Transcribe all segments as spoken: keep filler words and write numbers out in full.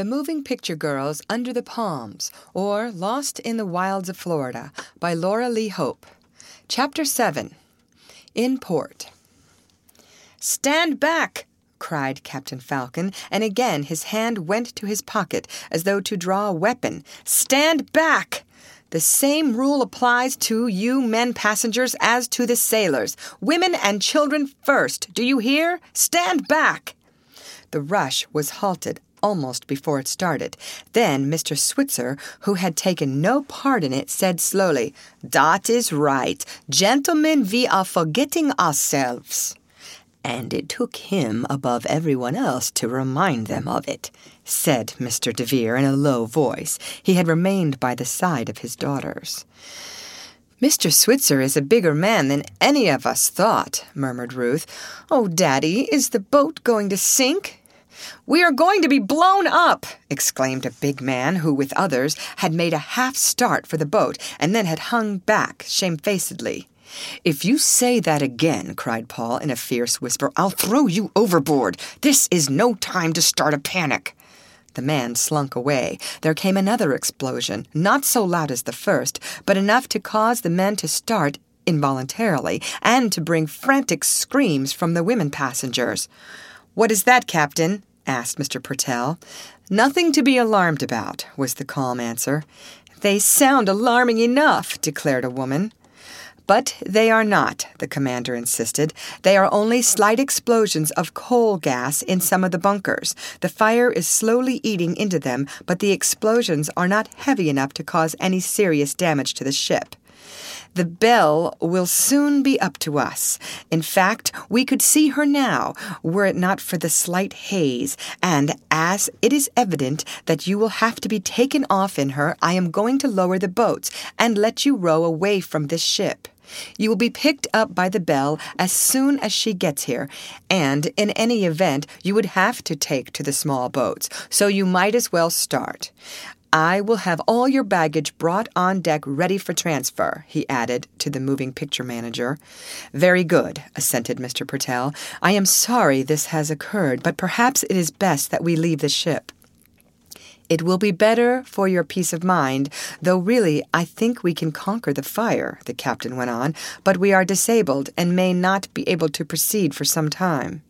The Moving Picture Girls Under the Palms, or Lost in the Wilds of Florida, by Laura Lee Hope. Chapter seven. In Port. "Stand back!" cried Captain Falcon, and again his hand went to his pocket as though to draw a weapon. "Stand back! The same rule applies to you men passengers as to the sailors. Women and children first. Do you hear? Stand back!" The rush was halted almost before it started. Then Mister Switzer, who had taken no part in it, said slowly, "That is right. Gentlemen, we are forgetting ourselves." "And it took him above everyone else to remind them of it," said Mister DeVere in a low voice. He had remained by the side of his daughters. "Mister Switzer is a bigger man than any of us thought," murmured Ruth. "Oh, Daddy, is the boat going to sink?" "We are going to be blown up!" exclaimed a big man who, with others, had made a half-start for the boat and then had hung back shamefacedly. "If you say that again," cried Paul in a fierce whisper, "I'll throw you overboard. This is no time to start a panic." The man slunk away. There came another explosion, not so loud as the first, but enough to cause the men to start involuntarily and to bring frantic screams from the women passengers. "What is that, Captain?" asked Mister Purtell. "Nothing to be alarmed about," was the calm answer. "They sound alarming enough," declared a woman. "But they are not," the commander insisted. "They are only slight explosions of coal gas in some of the bunkers. The fire is slowly eating into them, but the explosions are not heavy enough to cause any serious damage to the ship. The Belle will soon be up to us. In fact, we could see her now, were it not for the slight haze, and as it is evident that you will have to be taken off in her, I am going to lower the boats and let you row away from this ship. You will be picked up by the Belle as soon as she gets here, and in any event you would have to take to the small boats, so you might as well start. I will have all your baggage brought on deck ready for transfer," he added to the moving picture manager. "Very good," assented Mister Purtell. "I am sorry this has occurred, but perhaps it is best that we leave the ship." "It will be better for your peace of mind, though really I think we can conquer the fire," the captain went on, "but we are disabled and may not be able to proceed for some time."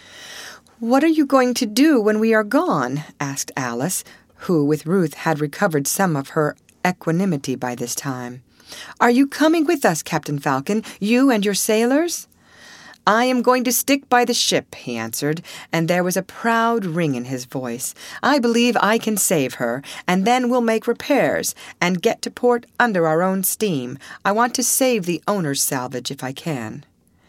"What are you going to do when we are gone?" asked Alice, who, with Ruth, had recovered some of her equanimity by this time. "Are you coming with us, Captain Falcon, you and your sailors?" "I am going to stick by the ship," he answered, and there was a proud ring in his voice. "I believe I can save her, and then we'll make repairs and get to port under our own steam. I want to save the owner's salvage if I can."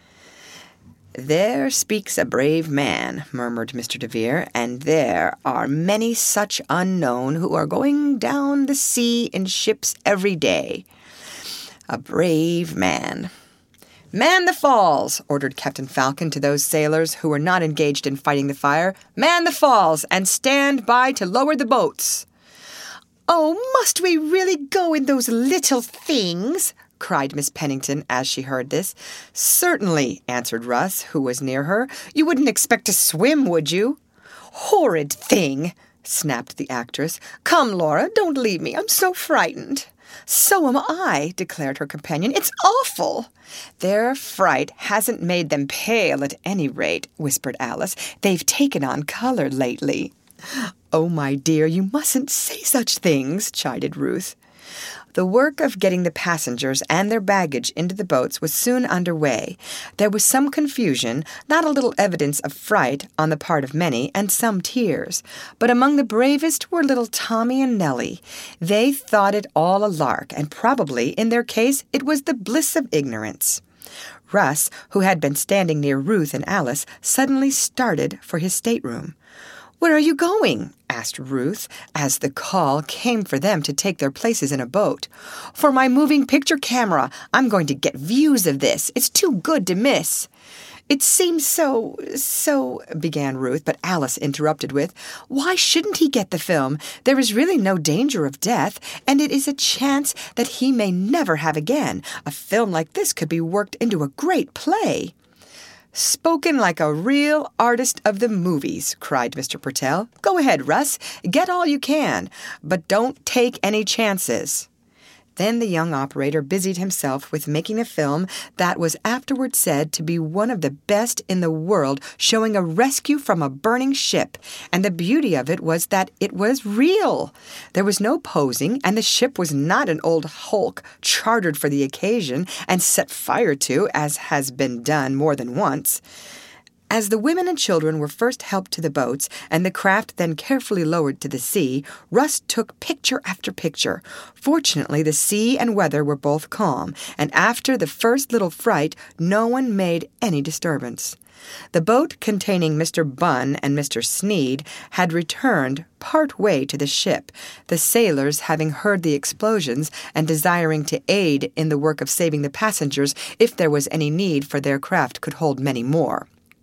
"There speaks a brave man," murmured Mister DeVere, "and there are many such unknown who are going down the sea in ships every day. A brave man." "Man the falls!" ordered Captain Falcon to those sailors who were not engaged in fighting the fire. "Man the falls, and stand by to lower the boats." "Oh, must we really go in those little things?" cried Miss Pennington as she heard this. "Certainly," answered Russ, who was near her. "You wouldn't expect to swim, would you?" "Horrid thing!" snapped the actress. "Come, Laura, don't leave me. I'm so frightened." "So am I," declared her companion. "It's awful." "Their fright hasn't made them pale at any rate," whispered Alice. "They've taken on color lately." "Oh, my dear, you mustn't say such things," chided Ruth. The work of getting the passengers and their baggage into the boats was soon under way. There was some confusion, not a little evidence of fright on the part of many, and some tears. But among the bravest were little Tommy and Nellie. They thought it all a lark, and probably, in their case, it was the bliss of ignorance. Russ, who had been standing near Ruth and Alice, suddenly started for his stateroom. "Where are you going?" asked Ruth, as the call came for them to take their places in a boat. "For my moving picture camera. I'm going to get views of this. It's too good to miss." "It seems so, so," began Ruth, but Alice interrupted with, "Why shouldn't he get the film? There is really no danger of death, and it is a chance that he may never have again. A film like this could be worked into a great play." "Spoken like a real artist of the movies," cried Mister Purtell. "Go ahead, Russ. Get all you can, but don't take any chances." Then the young operator busied himself with making a film that was afterward said to be one of the best in the world, showing a rescue from a burning ship. And the beauty of it was that it was real. There was no posing, and the ship was not an old hulk chartered for the occasion and set fire to, as has been done more than once. As the women and children were first helped to the boats, and the craft then carefully lowered to the sea, Russ took picture after picture. Fortunately, the sea and weather were both calm, and after the first little fright, no one made any disturbance. The boat containing Mister Bunn and Mister Sneed had returned part way to the ship, the sailors having heard the explosions and desiring to aid in the work of saving the passengers if there was any need, for their craft could hold many more.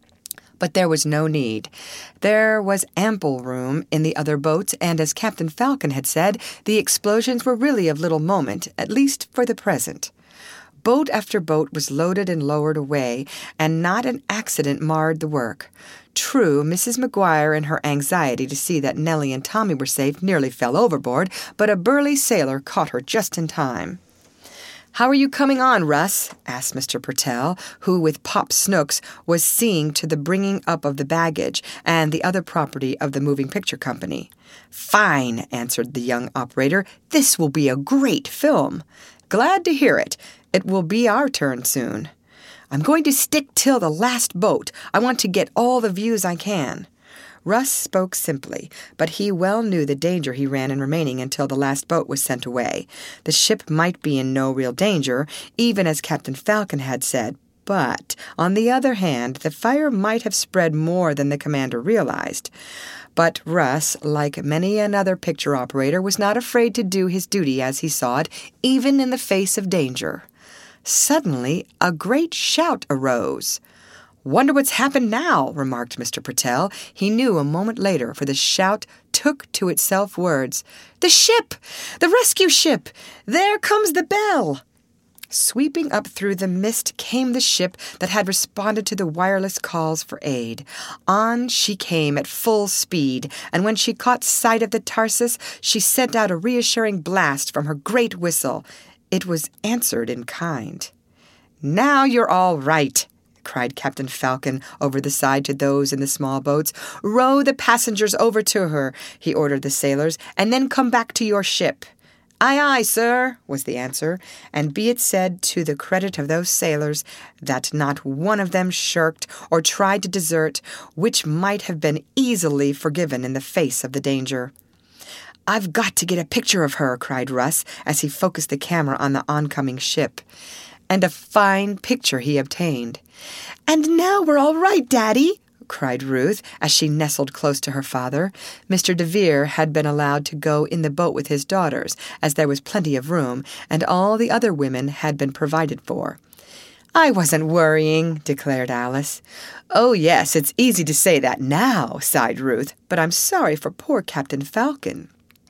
But there was no need. There was ample room in the other boats, and as Captain Falcon had said, the explosions were really of little moment, at least for the present. Boat after boat was loaded and lowered away, and not an accident marred the work. True, Missus McGuire, in her anxiety to see that Nellie and Tommy were safe, nearly fell overboard, but a burly sailor caught her just in time. "How are you coming on, Russ?" asked Mister Purtell, who, with Pop Snooks, was seeing to the bringing up of the baggage and the other property of the moving picture company. "Fine," answered the young operator. "This will be a great film." "Glad to hear it. It will be our turn soon." "I'm going to stick till the last boat. I want to get all the views I can." Russ spoke simply, but he well knew the danger he ran in remaining until the last boat was sent away. The ship might be in no real danger, even as Captain Falcon had said, but, on the other hand, the fire might have spread more than the commander realized. But Russ, like many another picture operator, was not afraid to do his duty as he saw it, even in the face of danger. Suddenly, a great shout arose. "Wonder what's happened now," remarked Mister Purtell. He knew a moment later, for the shout took to itself words. "The ship! The rescue ship! There comes the bell!" Sweeping up through the mist came the ship that had responded to the wireless calls for aid. On she came at full speed, and when she caught sight of the Tarsus, she sent out a reassuring blast from her great whistle. It was answered in kind. "Now you're all right," cried Captain Falcon over the side to those in the small boats. "Row the passengers over to her," he ordered the sailors, "and then come back to your ship." "Aye, aye, sir," was the answer, and be it said to the credit of those sailors that not one of them shirked or tried to desert, which might have been easily forgiven in the face of the danger. "I've got to get a picture of her," cried Russ, as he focused the camera on the oncoming ship. And a fine picture he obtained. "And now we're all right, Daddy," cried Ruth, as she nestled close to her father. Mister DeVere had been allowed to go in the boat with his daughters, as there was plenty of room, and all the other women had been provided for. "I wasn't worrying," declared Alice. "Oh, yes, it's easy to say that now," sighed Ruth, "but I'm sorry for poor Captain Falcon."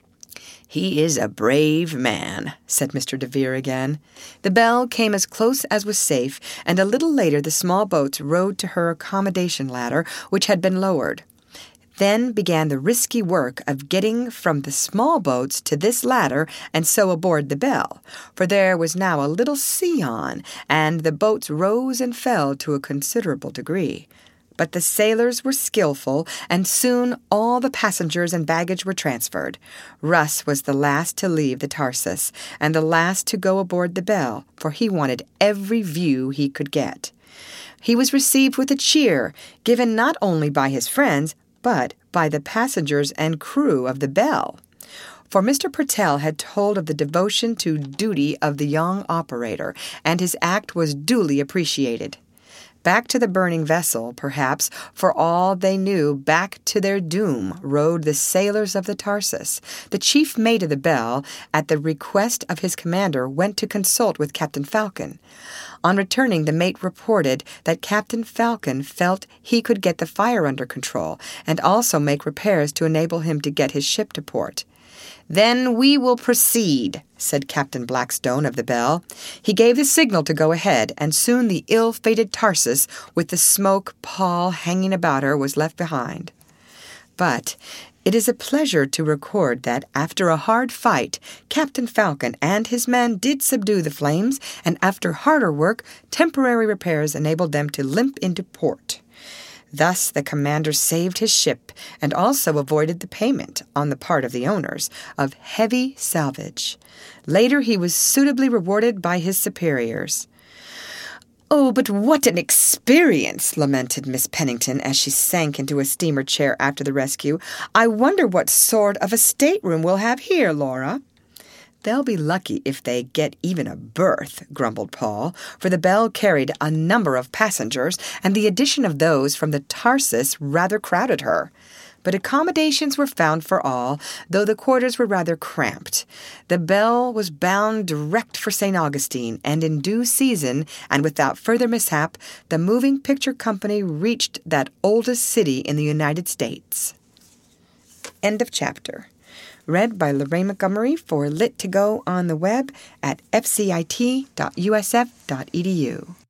"He is a brave man," said Mister DeVere again. The bell came as close as was safe, and a little later the small boats rowed to her accommodation ladder, which had been lowered. Then began the risky work of getting from the small boats to this ladder and so aboard the Belle, for there was now a little sea on, and the boats rose and fell to a considerable degree. But the sailors were skillful, and soon all the passengers and baggage were transferred. Russ was the last to leave the Tarsus, and the last to go aboard the Belle, for he wanted every view he could get. He was received with a cheer, given not only by his friends, but by the passengers and crew of the Belle. For Mister Purtell had told of the devotion to duty of the young operator, and his act was duly appreciated. Back to the burning vessel, perhaps, for all they knew, back to their doom, rowed the sailors of the Tarsus. The chief mate of the Belle, at the request of his commander, went to consult with Captain Falcon. On returning, the mate reported that Captain Falcon felt he could get the fire under control and also make repairs to enable him to get his ship to port. "Then we will proceed," said Captain Blackstone of the Belle. He gave the signal to go ahead, and soon the ill-fated Tarsus, with the smoke pall hanging about her, was left behind. But it is a pleasure to record that, after a hard fight, Captain Falcon and his men did subdue the flames, and after harder work, temporary repairs enabled them to limp into port. Thus the commander saved his ship and also avoided the payment, on the part of the owners, of heavy salvage. Later he was suitably rewarded by his superiors. "Oh, but what an experience!" lamented Miss Pennington as she sank into a steamer chair after the rescue. "I wonder what sort of a stateroom we'll have here, Laura." "They'll be lucky if they get even a berth," grumbled Paul, for the Belle carried a number of passengers, and the addition of those from the Tarsus rather crowded her. But accommodations were found for all, though the quarters were rather cramped. The Belle was bound direct for Saint Augustine, and in due season, and without further mishap, the moving picture company reached that oldest city in the United States. End of chapter. Read by Lorraine Montgomery for Lit to Go on the web at f c i t dot u s f dot e d u.